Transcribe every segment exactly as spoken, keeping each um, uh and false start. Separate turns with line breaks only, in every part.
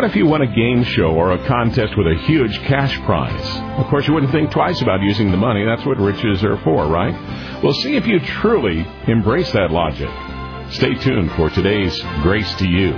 if you won a game show or a contest with a huge cash prize? Of course, you wouldn't think twice about using the money. That's what riches are for, right? We'll see if you truly embrace that logic. Stay tuned for today's Grace to You.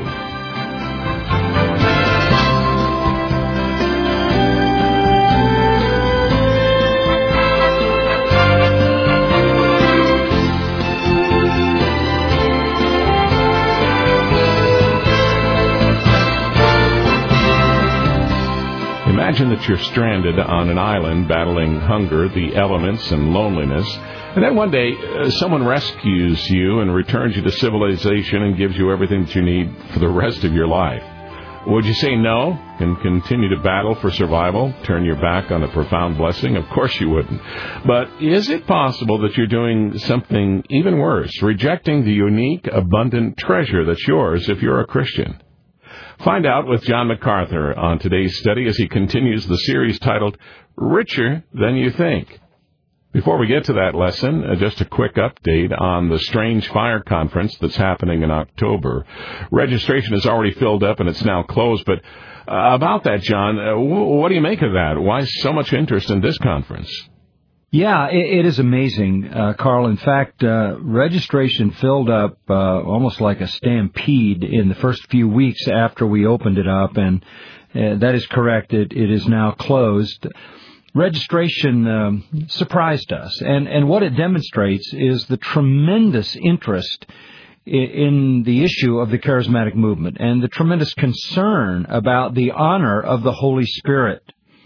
Imagine that you're stranded on an island battling hunger, the elements, and loneliness. And then one day, uh, someone rescues you and returns you to civilization and gives you everything that you need for the rest of your life. Would you say no and continue to battle for survival, turn your back on a profound blessing? Of course you wouldn't. But is it possible that you're doing something even worse, rejecting the unique, abundant treasure that's yours if you're a Christian? Find out with John MacArthur on today's study as he continues the series titled, Richer Than You Think. Before we get to that lesson, uh, just a quick update on the Strange Fire Conference that's happening in October. Registration is already filled up and it's now closed, but uh, about that, John, uh, w- what do you make of that? Why so much interest in this conference?
Yeah, it, it is amazing, uh, Carl. In fact, uh, registration filled up uh, almost like a stampede in the first few weeks after we opened it up, and uh, that is correct. It, it is now closed. Registration um, surprised us, and, and what it demonstrates is the tremendous interest in, in the issue of the charismatic movement and the tremendous concern about the honor of the Holy Spirit.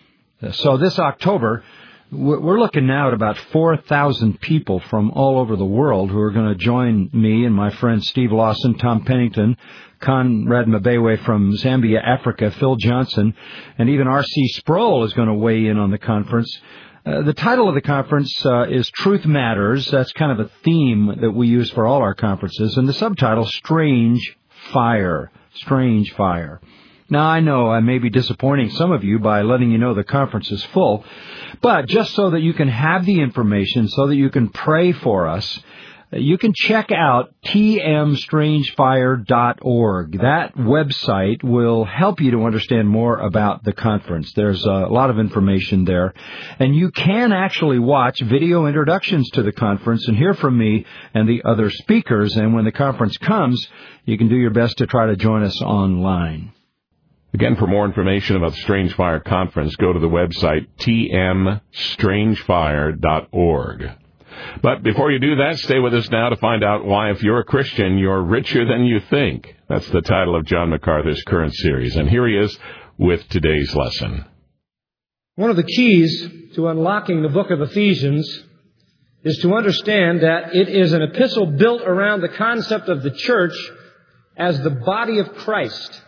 So this October, we're looking now at about four thousand people from all over the world who are going to join me and my friends Steve Lawson, Tom Pennington, Conrad Mabewe from Zambia, Africa, Phil Johnson, and even R C Sproul is going to weigh in on the conference. Uh, the title of the conference uh, is Truth Matters. That's kind of a theme that we use for all our conferences. And the subtitle, Strange Fire. Strange Fire. Now, I know I may be disappointing some of you by letting you know the conference is full, but just so that you can have the information, so that you can pray for us, you can check out t m strange fire dot org. That website will help you to understand more about the conference. There's a lot of information there. And you can actually watch video introductions to the conference and hear from me and the other speakers. And when the conference comes, you can do your best to try to join us online.
Again, for more information about the Strange Fire Conference, go to the website t m strange fire dot org. But before you do that, stay with us now to find out why, if you're a Christian, you're richer than you think. That's the title of John MacArthur's current series. And here he is with today's lesson.
One of the keys to unlocking the book of Ephesians is to understand that it is an epistle built around the concept of the church as the body of Christ.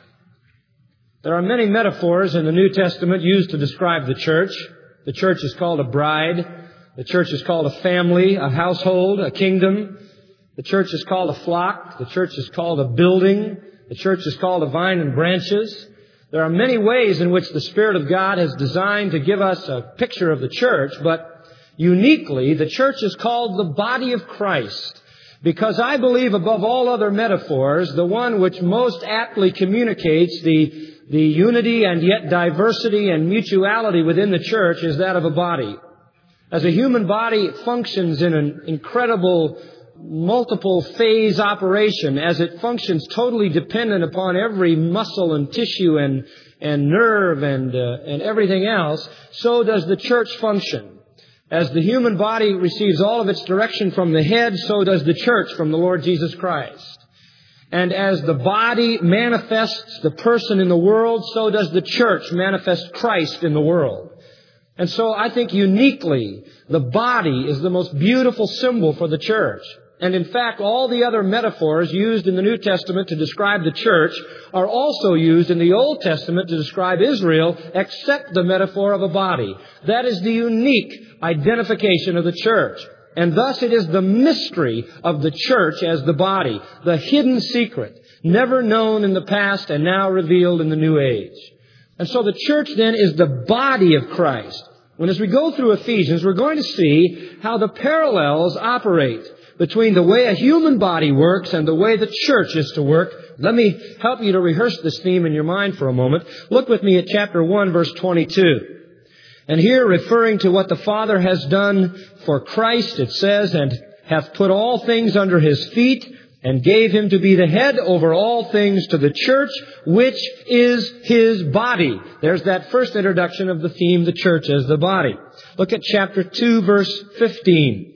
There are many metaphors in the New Testament used to describe the church. The church is called a bride. The church is called a family, a household, a kingdom. The church is called a flock. The church is called a building. The church is called a vine and branches. There are many ways in which the Spirit of God has designed to give us a picture of the church, but uniquely, the church is called the body of Christ. Because I believe above all other metaphors, the one which most aptly communicates the, the unity and yet diversity and mutuality within the church is that of a body. As a human body, it functions in an incredible multiple phase operation, as it functions totally dependent upon every muscle and tissue and, and nerve and, uh, and everything else, so does the church function. As the human body receives all of its direction from the head, so does the church from the Lord Jesus Christ. And as the body manifests the person in the world, so does the church manifest Christ in the world. And so I think uniquely, the body is the most beautiful symbol for the church. And in fact, all the other metaphors used in the New Testament to describe the church are also used in the Old Testament to describe Israel, except the metaphor of a body. That is the unique identification of the church. And thus it is the mystery of the church as the body, the hidden secret, never known in the past and now revealed in the new age. And so the church then is the body of Christ. When as we go through Ephesians, we're going to see how the parallels operate between the way a human body works and the way the church is to work. Let me help you to rehearse this theme in your mind for a moment. Look with me at chapter one, verse twenty-two. And here, referring to what the Father has done for Christ, it says, and hath put all things under His feet, and gave Him to be the head over all things to the church, which is His body. There's that first introduction of the theme, the church as the body. Look at chapter two, verse fifteen.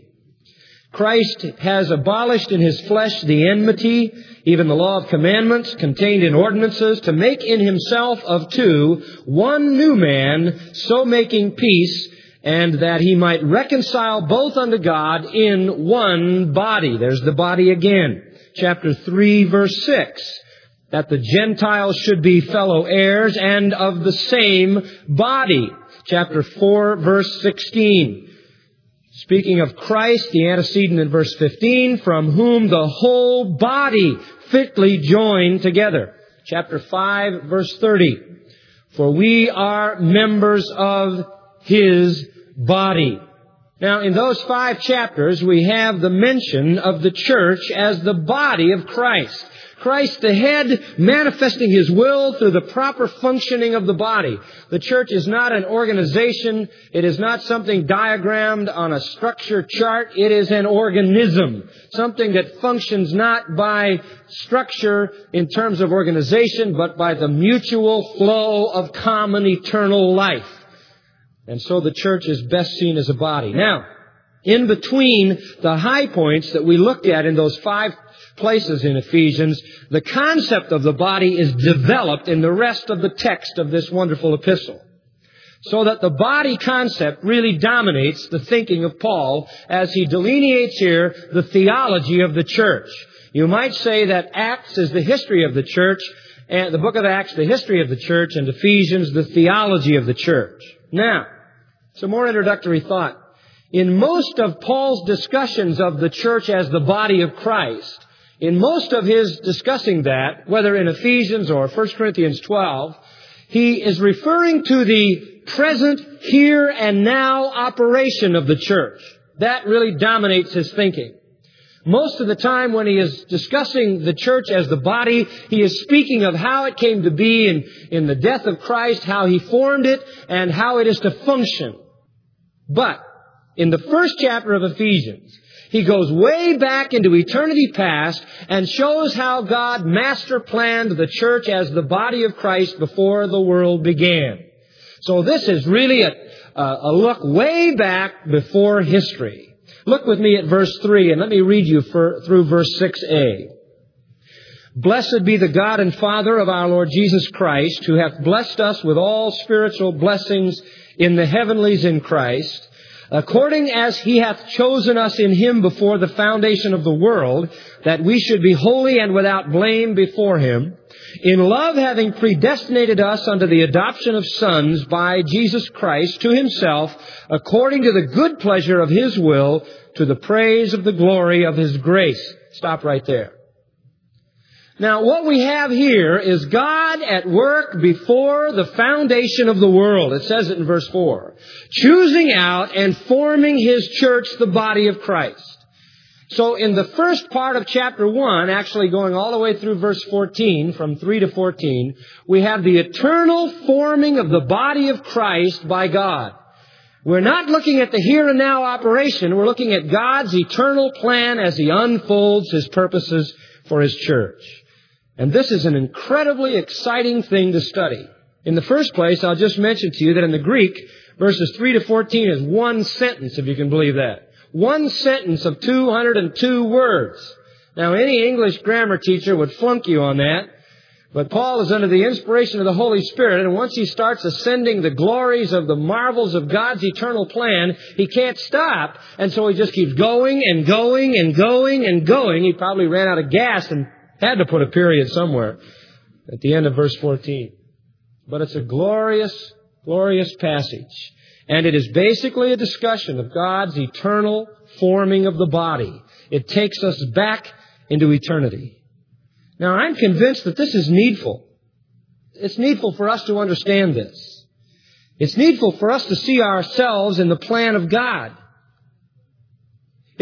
Christ has abolished in His flesh the enmity, even the law of commandments contained in ordinances, to make in Himself of two one new man, so making peace, and that He might reconcile both unto God in one body. There's the body again. Chapter three, verse six. That the Gentiles should be fellow heirs and of the same body. Chapter four, verse sixteen. Speaking of Christ, the antecedent in verse fifteen, from whom the whole body fitly joined together. Chapter five, verse thirty. For we are members of His body. Now, in those five chapters, we have the mention of the church as the body of Christ. Christ, the head, manifesting His will through the proper functioning of the body. The church is not an organization. It is not something diagrammed on a structure chart. It is an organism. Something that functions not by structure in terms of organization, but by the mutual flow of common eternal life. And so the church is best seen as a body. Now, in between the high points that we looked at in those five places in Ephesians, the concept of the body is developed in the rest of the text of this wonderful epistle. So that the body concept really dominates the thinking of Paul as he delineates here the theology of the church. You might say that Acts is the history of the church, and the book of Acts, the history of the church, and Ephesians, the theology of the church. Now, some more introductory thought. In most of Paul's discussions of the church as the body of Christ, in most of his discussing that, whether in Ephesians or First Corinthians twelve, he is referring to the present, here and now operation of the church. That really dominates his thinking. Most of the time when he is discussing the church as the body, he is speaking of how it came to be in, in the death of Christ, how He formed it, and how it is to function. But in the first chapter of Ephesians, he goes way back into eternity past and shows how God master planned the church as the body of Christ before the world began. So this is really a, a look way back before history. Look with me at verse three, and let me read you for, through verse six a. Blessed be the God and Father of our Lord Jesus Christ, who hath blessed us with all spiritual blessings in the heavenlies in Christ, according as He hath chosen us in Him before the foundation of the world, that we should be holy and without blame before Him, in love having predestinated us unto the adoption of sons by Jesus Christ to Himself, according to the good pleasure of His will, to the praise of the glory of His grace. Stop right there. Now, what we have here is God at work before the foundation of the world. It says it in verse four. Choosing out and forming His church, the body of Christ. So in the first part of chapter one, actually going all the way through verse fourteen, from three to fourteen, we have the eternal forming of the body of Christ by God. We're not looking at the here and now operation. We're looking at God's eternal plan as He unfolds His purposes for His church. And this is an incredibly exciting thing to study. In the first place, I'll just mention to you that in the Greek, verses three to fourteen is one sentence, if you can believe that. One sentence of two hundred two words. Now, any English grammar teacher would flunk you on that. But Paul is under the inspiration of the Holy Spirit, and once he starts ascending the glories of the marvels of God's eternal plan, he can't stop. And so he just keeps going and going and going and going. He probably ran out of gas and had to put a period somewhere at the end of verse fourteen. But it's a glorious, glorious passage. And it is basically a discussion of God's eternal forming of the body. It takes us back into eternity. Now, I'm convinced that this is needful. It's needful for us to understand this. It's needful for us to see ourselves in the plan of God.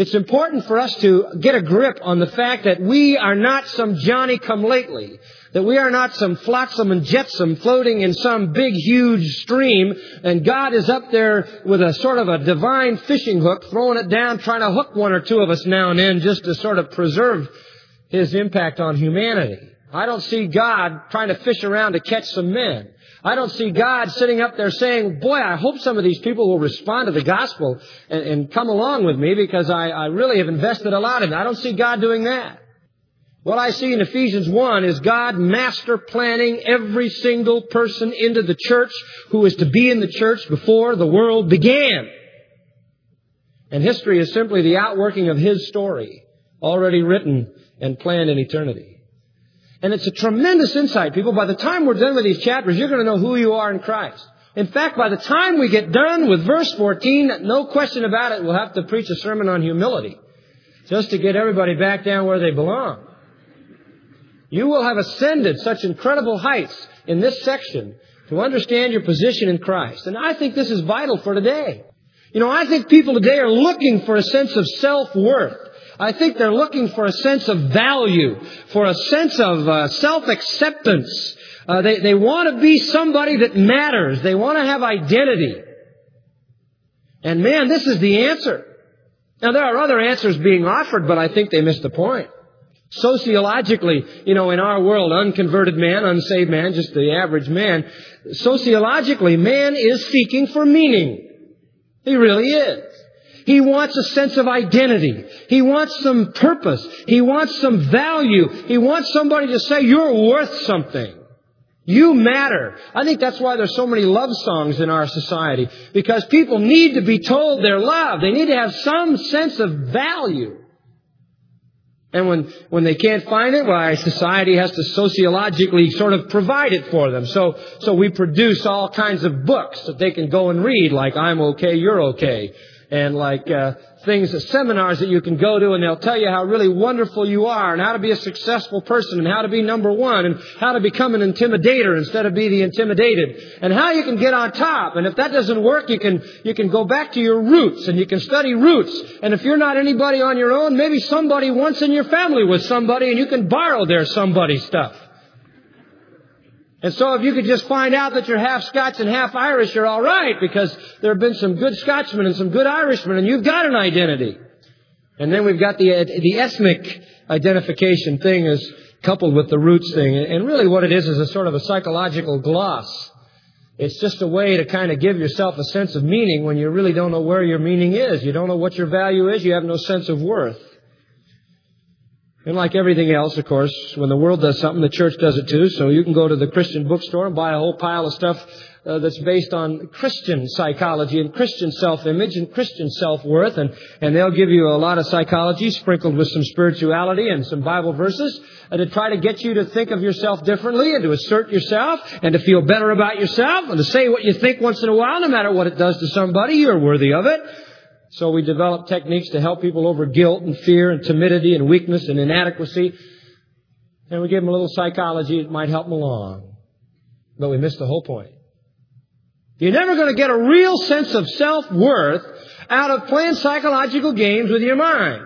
It's important for us to get a grip on the fact that we are not some Johnny-come-lately, that we are not some flotsam and jetsam floating in some big, huge stream, and God is up there with a sort of a divine fishing hook, throwing it down, trying to hook one or two of us now and then just to sort of preserve His impact on humanity. I don't see God trying to fish around to catch some men. I don't see God sitting up there saying, boy, I hope some of these people will respond to the gospel and, and come along with me because I, I really have invested a lot in it. I don't see God doing that. What I see in Ephesians one is God master planning every single person into the church who is to be in the church before the world began. And history is simply the outworking of His story, already written and planned in eternity. And it's a tremendous insight, people. By the time we're done with these chapters, you're going to know who you are in Christ. In fact, by the time we get done with verse fourteen, no question about it, we'll have to preach a sermon on humility, just to get everybody back down where they belong. You will have ascended such incredible heights in this section to understand your position in Christ. And I think this is vital for today. You know, I think people today are looking for a sense of self-worth. I think they're looking for a sense of value, for a sense of uh, self-acceptance. Uh, they, they want to be somebody that matters. They want to have identity. And man, this is the answer. Now, there are other answers being offered, but I think they miss the point. Sociologically, you know, in our world, unconverted man, unsaved man, just the average man, sociologically, man is seeking for meaning. He really is. He wants a sense of identity. He wants some purpose. He wants some value. He wants somebody to say, you're worth something. You matter. I think that's why there's so many love songs in our society. Because people need to be told they're loved. They need to have some sense of value. And when, when they can't find it, why, society has to sociologically sort of provide it for them. So, so we produce all kinds of books that they can go and read, like I'm okay, you're okay. And like uh, things, seminars that you can go to, and they'll tell you how really wonderful you are, and how to be a successful person, and how to be number one, and how to become an intimidator instead of be the intimidated, and how you can get on top. And if that doesn't work, you can you can go back to your roots, and you can study roots. And if you're not anybody on your own, maybe somebody once in your family was somebody, and you can borrow their somebody stuff. And so if you could just find out that you're half Scots and half Irish, you're all right, because there have been some good Scotchmen and some good Irishmen, and you've got an identity. And then we've got the the ethnic identification thing is coupled with the roots thing. And really what it is is a sort of a psychological gloss. It's just a way to kind of give yourself a sense of meaning when you really don't know where your meaning is. You don't know what your value is. You have no sense of worth. And like everything else, of course, when the world does something, the church does it too. So you can go to the Christian bookstore and buy a whole pile of stuff uh, that's based on Christian psychology and Christian self-image and Christian self-worth. And, and they'll give you a lot of psychology sprinkled with some spirituality and some Bible verses uh, to try to get you to think of yourself differently and to assert yourself and to feel better about yourself and to say what you think once in a while, no matter what it does to somebody. You're worthy of it. So we develop techniques to help people over guilt and fear and timidity and weakness and inadequacy. And we give them a little psychology that might help them along. But we miss the whole point. You're never going to get a real sense of self-worth out of playing psychological games with your mind.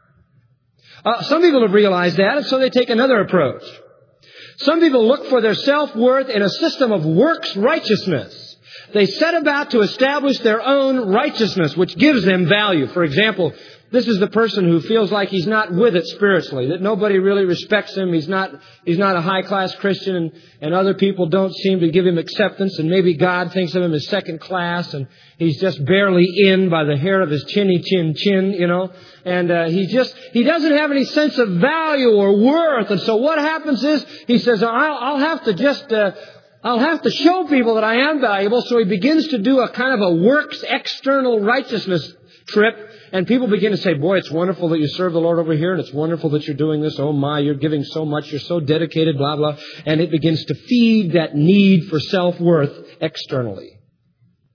Uh, some people have realized that, and so they take another approach. Some people look for their self-worth in a system of works righteousness. They set about to establish their own righteousness, which gives them value. For example, this is the person who feels like he's not with it spiritually, that nobody really respects him. He's not, he's not a high-class Christian, and, and other people don't seem to give him acceptance, and maybe God thinks of him as second class, and he's just barely in by the hair of his chinny chin chin, you know, and uh, he just, he doesn't have any sense of value or worth. And so what happens is, he says, I'll, I'll have to just... Uh, I'll have to show people that I am valuable. So he begins to do a kind of a works external righteousness trip. And people begin to say, boy, it's wonderful that you serve the Lord over here. And it's wonderful that you're doing this. Oh my, you're giving so much. You're so dedicated, blah, blah. And it begins to feed that need for self-worth externally.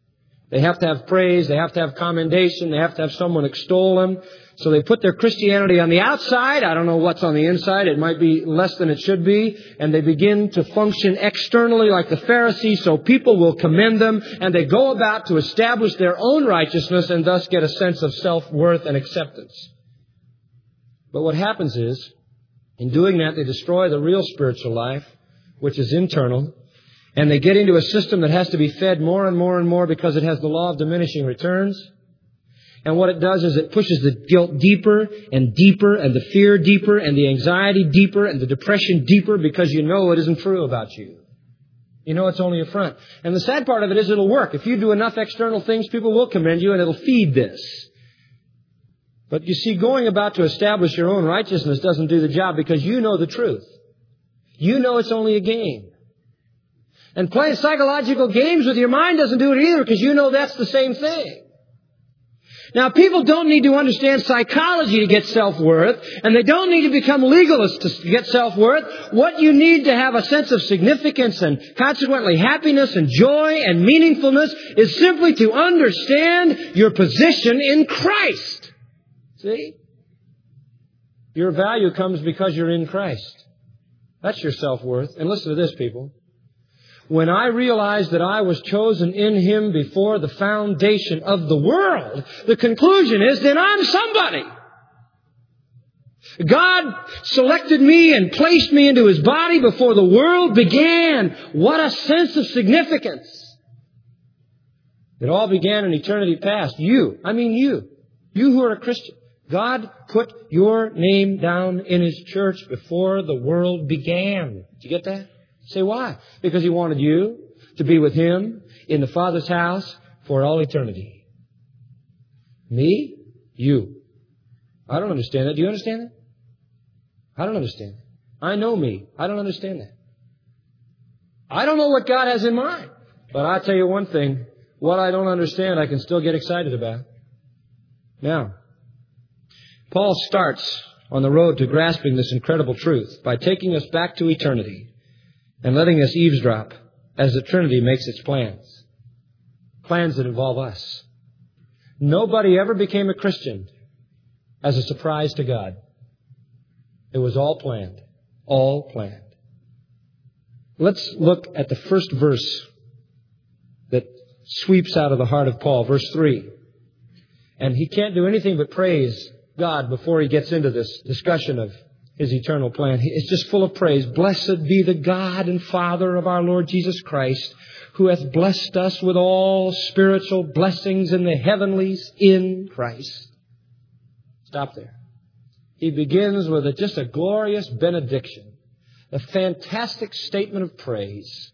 They have to have praise. They have to have commendation. They have to have someone extol them. So they put their Christianity on the outside. I don't know what's on the inside. It might be less than it should be. And they begin to function externally like the Pharisees, so people will commend them. And they go about to establish their own righteousness and thus get a sense of self-worth and acceptance. But what happens is, in doing that, they destroy the real spiritual life, which is internal. And they get into a system that has to be fed more and more and more because it has the law of diminishing returns. And what it does is it pushes the guilt deeper and deeper and the fear deeper and the anxiety deeper and the depression deeper because you know it isn't true about you. You know it's only a front. And the sad part of it is it'll work. If you do enough external things, people will commend you and it'll feed this. But you see, going about to establish your own righteousness doesn't do the job because you know the truth. You know it's only a game. And playing psychological games with your mind doesn't do it either because you know that's the same thing. Now, people don't need to understand psychology to get self-worth, and they don't need to become legalists to get self-worth. What you need to have a sense of significance and consequently happiness and joy and meaningfulness is simply to understand your position in Christ. See? Your value comes because you're in Christ. That's your self-worth. And listen to this, people. When I realized that I was chosen in Him before the foundation of the world, the conclusion is, then I'm somebody. God selected me and placed me into His body before the world began. What a sense of significance. It all began in eternity past. You, I mean you, you who are a Christian. God put your name down in His church before the world began. Did you get that? Say why? Because He wanted you to be with Him in the Father's house for all eternity. Me? You. I don't understand that. Do you understand that? I don't understand that. I know me. I don't understand that. I don't know what God has in mind. But I'll tell you one thing. What I don't understand, I can still get excited about. Now, Paul starts on the road to grasping this incredible truth by taking us back to eternity and letting us eavesdrop as the Trinity makes its plans. Plans that involve us. Nobody ever became a Christian as a surprise to God. It was all planned. All planned. Let's look at the first verse that sweeps out of the heart of Paul, verse three. And he can't do anything but praise God before he gets into this discussion of His eternal plan. It's just full of praise. Blessed be the God and Father of our Lord Jesus Christ, who hath blessed us with all spiritual blessings in the heavenlies in Christ. Stop there. He begins with a, just a glorious benediction, a fantastic statement of praise.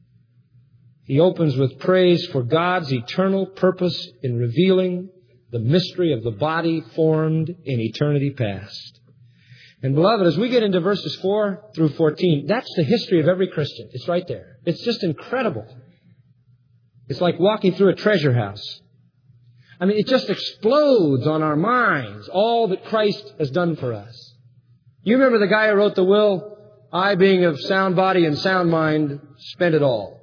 He opens with praise for God's eternal purpose in revealing the mystery of the body formed in eternity past. And beloved, as we get into verses four through fourteen, that's the history of every Christian. It's right there. It's just incredible. It's like walking through a treasure house. I mean, it just explodes on our minds, all that Christ has done for us. You remember the guy who wrote the will? I, being of sound body and sound mind, spent it all.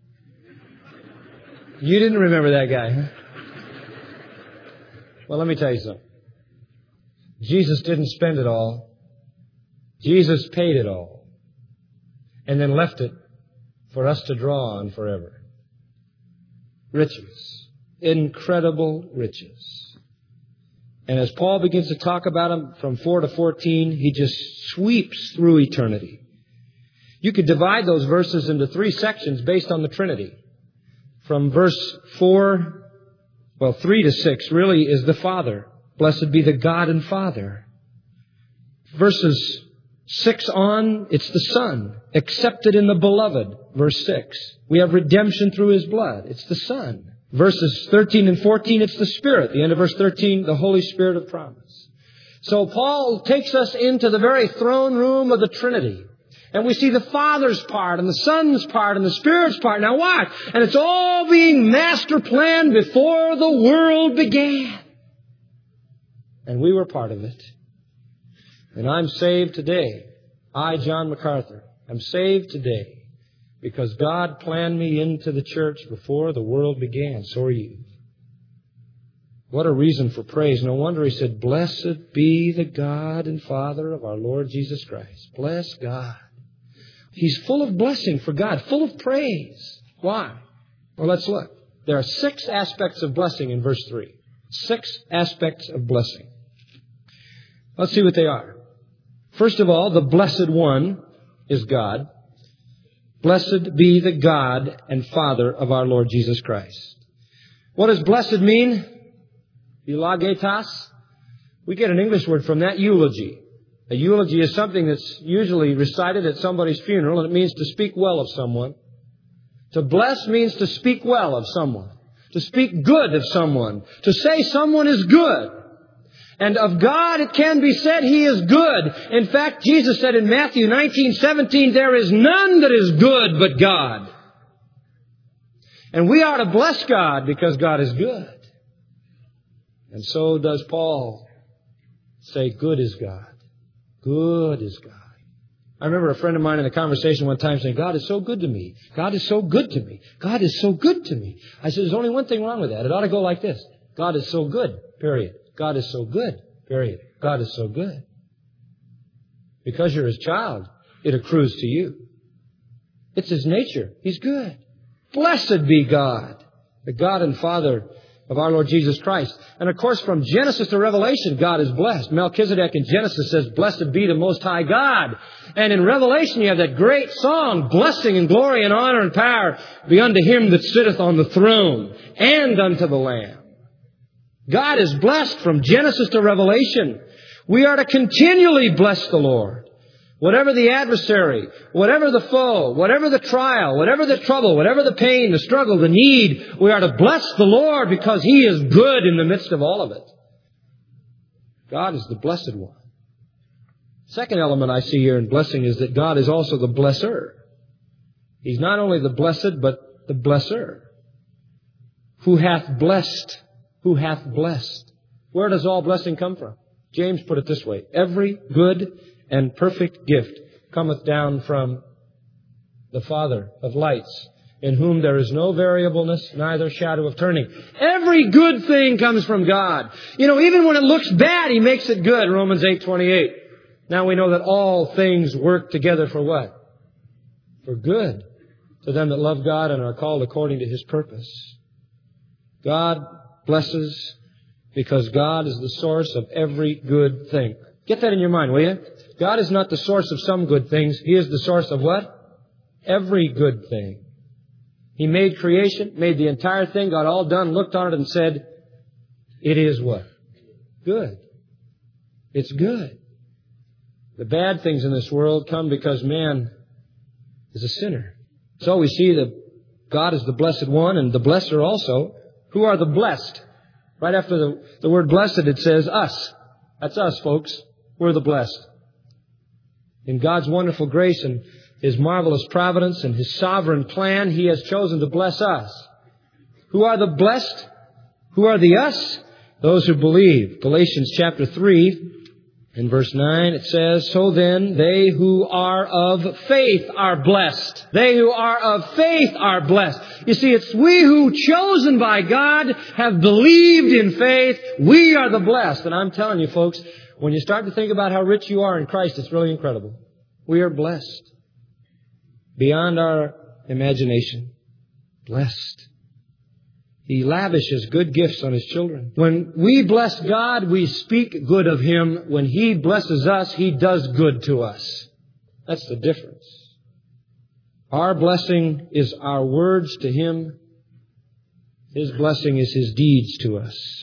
You didn't remember that guy, huh? Well, let me tell you something. Jesus didn't spend it all. Jesus paid it all and then left it for us to draw on forever. Riches. Incredible riches. And as Paul begins to talk about them from four to fourteen, he just sweeps through eternity. You could divide those verses into three sections based on the Trinity. From verse four, well, three to six really is the Father. Blessed be the God and Father. Verses six on, it's the Son, accepted in the Beloved. Verse six. We have redemption through His blood. It's the Son. Verses thirteen and fourteen, it's the Spirit. The end of verse thirteen, the Holy Spirit of promise. So Paul takes us into the very throne room of the Trinity. And we see the Father's part and the Son's part and the Spirit's part. Now watch. And it's all being master planned before the world began. And we were part of it. And I'm saved today. I, John MacArthur, am saved today Because God planned me into the church before the world began. So are you. What a reason for praise. No wonder He said, "Blessed be the God and Father of our Lord Jesus Christ." Bless God. He's full of blessing for God, full of praise. Why? Well, let's look. There are six aspects of blessing in verse three. Six aspects of blessing. Let's see what they are. First of all, the Blessed One is God. Blessed be the God and Father of our Lord Jesus Christ. What does blessed mean? Eulogetas. We get an English word from that, eulogy. A eulogy is something that's usually recited at somebody's funeral, and it means to speak well of someone. To bless means to speak well of someone. To speak good of someone. To say someone is good. And of God it can be said He is good. In fact, Jesus said in Matthew nineteen seventeen, "There is none that is good but God." And we are to bless God because God is good. And so does Paul say, "Good is God. Good is God." I remember a friend of mine in a conversation one time saying, "God is so good to me. God is so good to me. God is so good to me." I said, "There's only one thing wrong with that. It ought to go like this. God is so good, period. God is so good, period. God is so good." Because you're His child, it accrues to you. It's His nature. He's good. Blessed be God, the God and Father of our Lord Jesus Christ. And of course, from Genesis to Revelation, God is blessed. Melchizedek in Genesis says, "Blessed be the Most High God." And in Revelation, you have that great song, "Blessing and glory and honor and power be unto Him that sitteth on the throne and unto the Lamb." God is blessed from Genesis to Revelation. We are to continually bless the Lord. Whatever the adversary, whatever the foe, whatever the trial, whatever the trouble, whatever the pain, the struggle, the need, we are to bless the Lord because He is good in the midst of all of it. God is the Blessed One. Second element I see here in blessing is that God is also the blesser. He's not only the blessed, but the blesser. Who hath blessed? Who hath blessed? Where does all blessing come from? James put it this way: "Every good and perfect gift cometh down from the Father of lights, in whom there is no variableness, neither shadow of turning." Every good thing comes from God. You know, even when it looks bad, He makes it good. Romans eight twenty-eight. Now we know that all things work together for what? For good, to them that love God and are called according to His purpose. God blesses because God is the source of every good thing. Get that in your mind, will you? God is not the source of some good things. He is the source of what? Every good thing. He made creation, made the entire thing, got all done, looked on it and said, "It is what? Good. It's good." The bad things in this world come because man is a sinner. So we see that God is the Blessed One and the Blesser also. Who are the blessed? Right after the, the word blessed, it says us. That's us, folks. We're the blessed. In God's wonderful grace and His marvelous providence and His sovereign plan, He has chosen to bless us. Who are the blessed? Who are the us? Those who believe. Galatians chapter three, in verse nine, it says, "So then, they who are of faith are blessed." They who are of faith are blessed. You see, it's we who, chosen by God, have believed in faith. We are the blessed. And I'm telling you, folks, when you start to think about how rich you are in Christ, it's really incredible. We are blessed beyond our imagination. Blessed. He lavishes good gifts on His children. When we bless God, we speak good of Him. When He blesses us, He does good to us. That's the difference. Our blessing is our words to Him. His blessing is His deeds to us.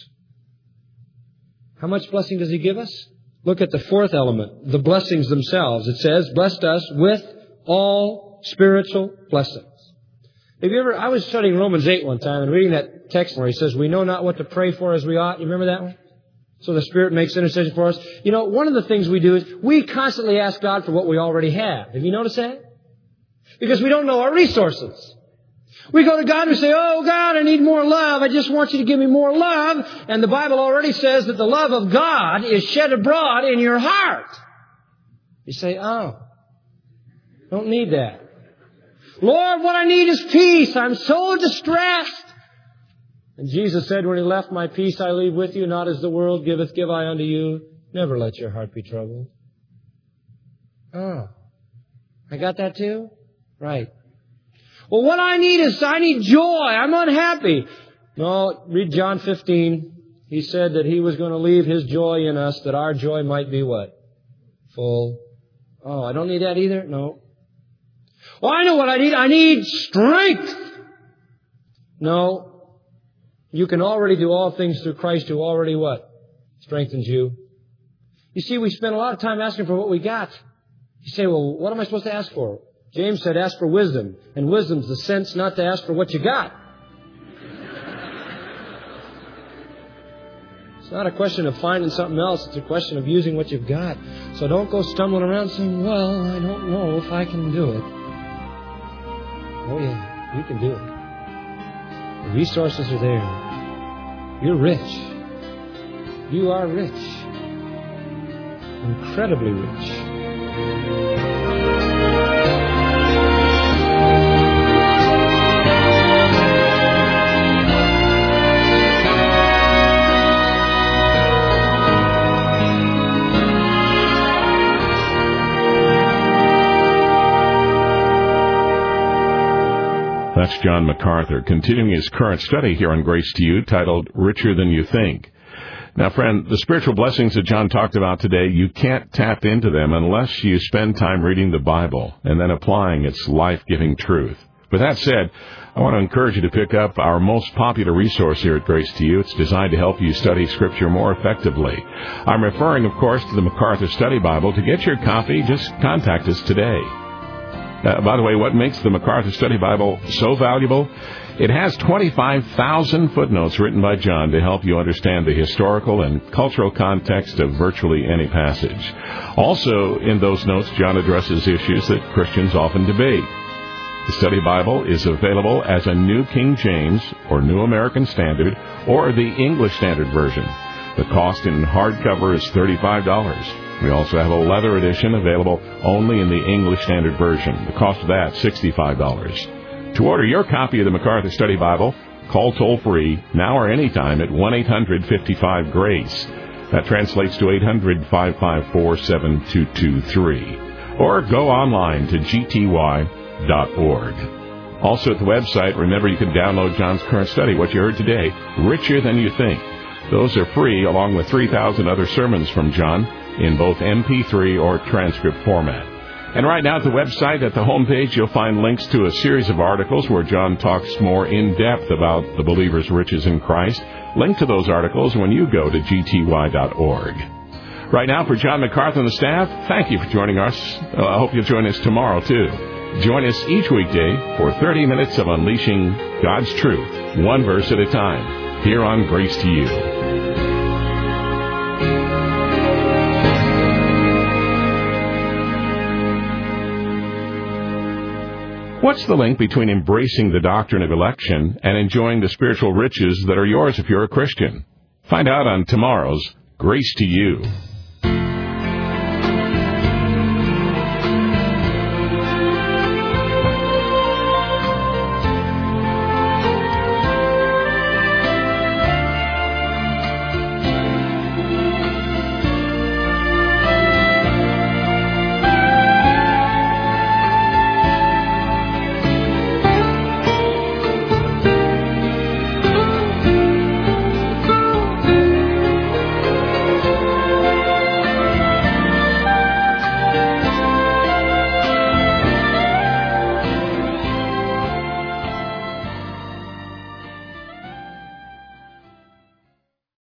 How much blessing does He give us? Look at the fourth element, the blessings themselves. It says, "Blessed us with all spiritual blessings." Have you ever, I was studying Romans eight one time and reading that text where he says, "We know not what to pray for as we ought." You remember that one? So the Spirit makes intercession for us. You know, one of the things we do is we constantly ask God for what we already have. Have you noticed that? Because we don't know our resources. We go to God and we say, "Oh God, I need more love. I just want you to give me more love." And the Bible already says that the love of God is shed abroad in your heart. You say, "Oh, don't need that." Lord, what I need is peace. I'm so distressed. And Jesus said, when He left, my peace I leave with you, not as the world giveth, give I unto you. Never let your heart be troubled. Oh, I got that too? Right. Well, what I need is, I need joy. I'm unhappy. No, read John fifteen. He said that He was going to leave His joy in us, that our joy might be what? Full. Oh, I don't need that either? No. Well, I know what I need. I need strength. No. You can already do all things through Christ who already what? Strengthens you. You see, we spend a lot of time asking for what we got. You say, well, what am I supposed to ask for? James said, ask for wisdom. And wisdom's the sense not to ask for what you got. It's not a question of finding something else. It's a question of using what you've got. So don't go stumbling around saying, well, I don't know if I can do it. Oh, yeah, you can do it. The resources are there. You're rich. You are rich. Incredibly rich.
That's John MacArthur, continuing his current study here on Grace to You, titled Richer Than You Think. Now, friend, the spiritual blessings that John talked about today, you can't tap into them unless you spend time reading the Bible and then applying its life-giving truth. With that said, I want to encourage you to pick up our most popular resource here at Grace to You. It's designed to help you study Scripture more effectively. I'm referring, of course, to the MacArthur Study Bible. To get your copy, just contact us today. Uh, by the way, what makes the MacArthur Study Bible so valuable? It has twenty-five thousand footnotes written by John to help you understand the historical and cultural context of virtually any passage. Also, in those notes, John addresses issues that Christians often debate. The Study Bible is available as a New King James or New American Standard or the English Standard Version. The cost in hardcover is thirty-five dollars. We also have a leather edition available only in the English Standard Version. The cost of that, sixty-five dollars. To order your copy of the MacArthur Study Bible, call toll-free now or anytime at one eight hundred fifty-five GRACE. That translates to eight hundred five five four seven two two three. Or go online to g t y dot org. Also at the website, remember you can download John's current study, what you heard today, Richer Than You Think. Those are free, along with three thousand other sermons from John in both M P three or transcript format. And right now at the website, at the homepage, you'll find links to a series of articles where John talks more in depth about the believer's riches in Christ. Link to those articles when you go to g t y dot org. Right now, for John MacArthur and the staff, thank you for joining us. Uh, I hope you'll join us tomorrow, too. Join us each weekday for thirty minutes of unleashing God's truth, one verse at a time, here on Grace to You. What's the link between embracing the doctrine of election and enjoying the spiritual riches that are yours if you're a Christian? Find out on tomorrow's Grace to You.